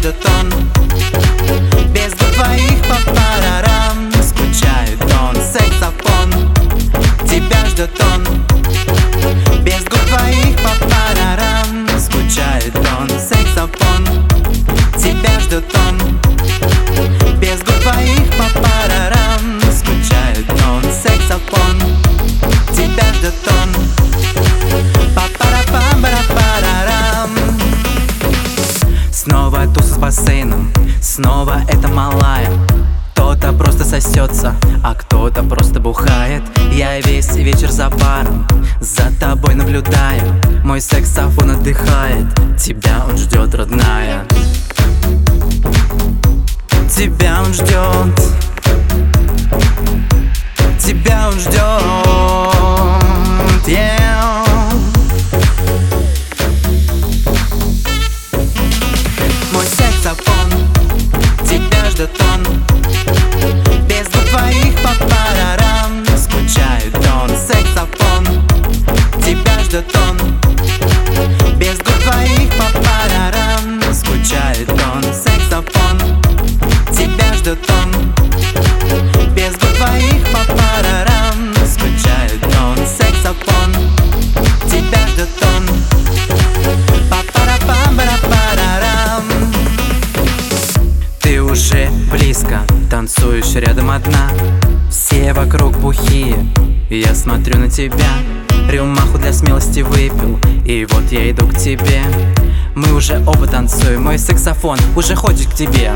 ждет он. Без губ твоих по парарам скучает он. Саксофон, тебя ждет он. Без губ твоих по парарам скучает он. Саксофон, тебя ждет он. Без губ твоих по парарам скучает он. Саксофон, тебя ждет он. Па-пара-пам-пара-парарам. Снова туса с бассейном, снова это малая. Кто-то просто сосется, а кто-то просто бухает. Я весь вечер за баром, за тобой наблюдаю. Мой саксофон отдыхает, тебя он ждет, родная. Тебя он ждет, тебя он ждет, yeah. Мой саксофон, тебя ждет он. Без губ твоих по парарам скучает он. Саксофон, тебя ждет он. Без губ твоих по парарам скучает он. Саксофон, тебя ждет он. Без губ твоих по парарам скучает он. Саксофон, тебя ждет он. Па-пара-пам-пара-парарам. Ты уже близко, танцуешь рядом одна. Все вокруг бухие, я смотрю на тебя. Рюмаху для смелости выпил, и вот я иду к тебе. Мы уже оба танцуем, мой саксофон уже ходит к тебе.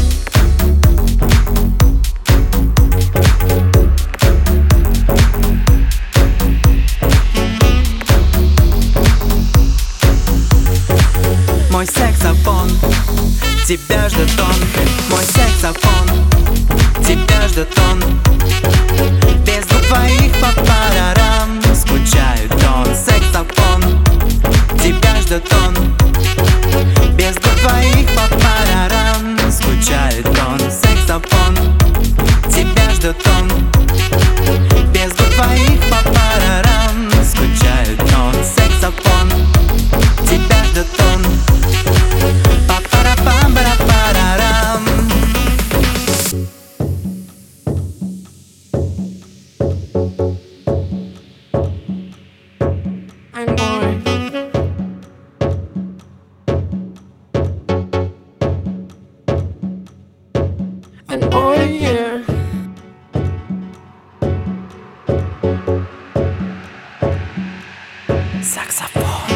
Мой саксофон, тебя ждет он. Мой саксофон, тебя ждет он. Без губ твоих по парарам скучает он. Саксофон, тебя ждет он. Без губ твоих по парарам скучает он. Саксофон, тебя ждет он. Без губ твоих по парарам скучает он. Саксофон, тебя ждет он. Па-пара-пам-пара-парарам. And oh yeah, Саксофон.